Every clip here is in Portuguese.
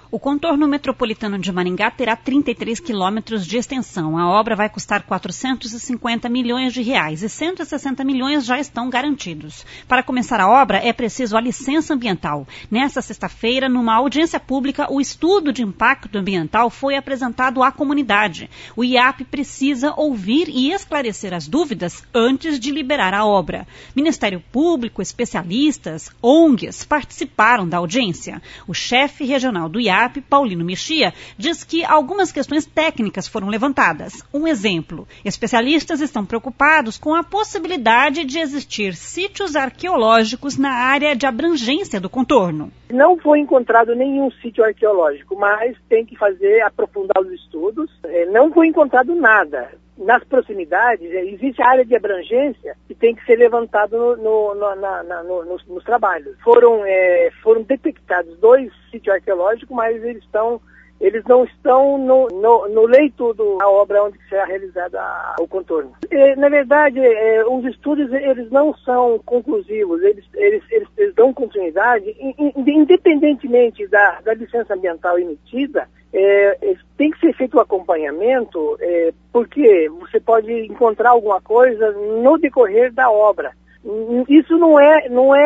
O contorno metropolitano de Maringá terá 33 quilômetros de extensão. A obra vai custar 450 milhões de reais e 160 milhões já estão garantidos. Para começar a obra, é preciso a licença ambiental. Nesta sexta-feira, numa audiência pública, o estudo de impacto ambiental foi apresentado à comunidade. O IAP precisa ouvir e esclarecer as dúvidas antes de liberar a obra. Ministério Público, especialistas, ONGs participaram da audiência. O chefe regional do IAP, Paulino Mexia, diz que algumas questões técnicas foram levantadas. Um exemplo, especialistas estão preocupados com a possibilidade de existir sítios arqueológicos na área de abrangência do contorno. Não foi encontrado nenhum sítio arqueológico, mas tem que aprofundar os estudos. Não foi encontrado nada. Nas proximidades, existe a área de abrangência que tem que ser levantado nos trabalhos. Foram detectados 2 sítios arqueológicos, mas eles não estão no leito da obra onde será realizada o contorno. Na verdade, os estudos eles não são conclusivos, eles dão continuidade, independentemente da licença ambiental emitida. Tem que ser feito o acompanhamento, porque você pode encontrar alguma coisa no decorrer da obra. Isso não é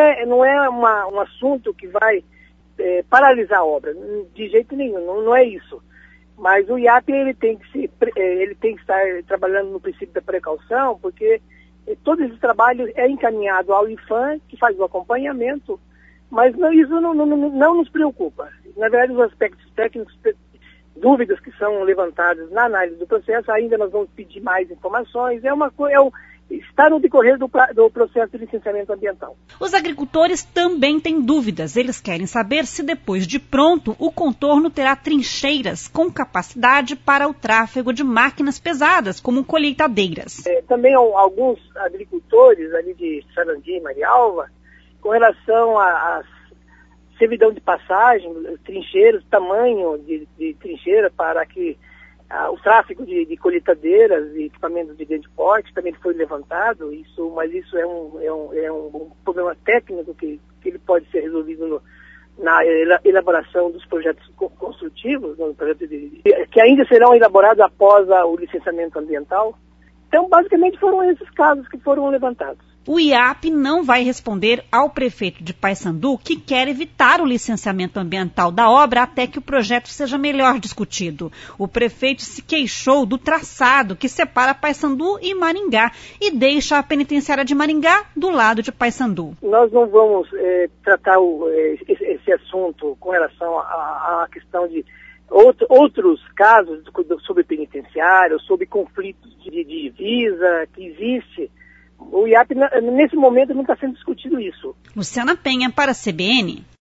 um assunto que vai paralisar a obra, de jeito nenhum, não é isso. Mas o IAP ele tem que estar trabalhando no princípio da precaução, porque todo esse trabalho é encaminhado ao IPHAN, que faz o acompanhamento, mas isso não nos preocupa. Na verdade, os aspectos técnicos, dúvidas que são levantadas na análise do processo, ainda nós vamos pedir mais informações, está no decorrer do processo de licenciamento ambiental. Os agricultores também têm dúvidas. Eles querem saber se depois de pronto o contorno terá trincheiras com capacidade para o tráfego de máquinas pesadas, como colheitadeiras. Também alguns agricultores ali de Sarandi e Marialva, com relação às servidão de passagem, trincheiras, tamanho de trincheira para que o tráfego de colheitadeiras e equipamentos de grande porte também foi levantado, mas isso é um problema técnico que ele pode ser resolvido na elaboração dos projetos construtivos, que ainda serão elaborados após o licenciamento ambiental. Então, basicamente, foram esses casos que foram levantados. O IAP não vai responder ao prefeito de Paysandu, que quer evitar o licenciamento ambiental da obra até que o projeto seja melhor discutido. O prefeito se queixou do traçado que separa Paysandu e Maringá e deixa a penitenciária de Maringá do lado de Paysandu. Nós não vamos tratar esse assunto com relação à questão de outros casos sobre penitenciária, sobre conflitos de divisa que existe. O IAP, nesse momento, não está sendo discutido isso. Luciana Penha, para a CBN.